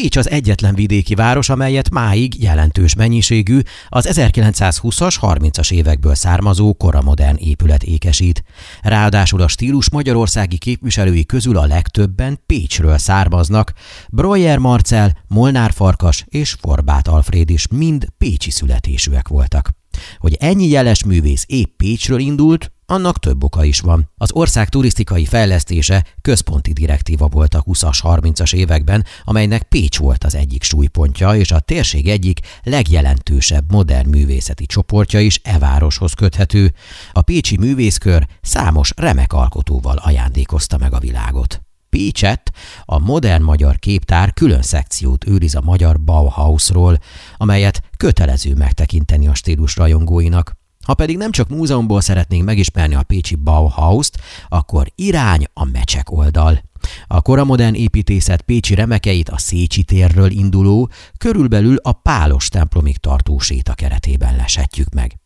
Pécs az egyetlen vidéki város, amelyet máig jelentős mennyiségű, az 1920-as, 30-as évekből származó koramodern épület ékesít. Ráadásul a stílus magyarországi képviselői közül a legtöbben Pécsről származnak. Breuer Marcell, Molnár Farkas és Forbát Alfréd is mind pécsi születésűek voltak. Hogy ennyi jeles művész épp Pécsről indult, annak több oka is van. Az ország turisztikai fejlesztése központi direktíva volt a 20-as, 30-as években, amelynek Pécs volt az egyik súlypontja, és a térség egyik legjelentősebb modern művészeti csoportja is e városhoz köthető. A pécsi művészkör számos remek alkotóval ajándékozta meg a világot. Pécset a modern magyar képtár külön szekciót őriz a magyar Bauhausról, amelyet kötelező megtekinteni a stílus rajongóinak. Ha pedig nem csak múzeumból szeretnénk megismerni a pécsi Bauhaust, akkor irány a Mecsek oldal. A koramodern építészet pécsi remekeit a Szécsi térről induló, körülbelül a Pálos templomig tartó séta keretében leshetjük meg.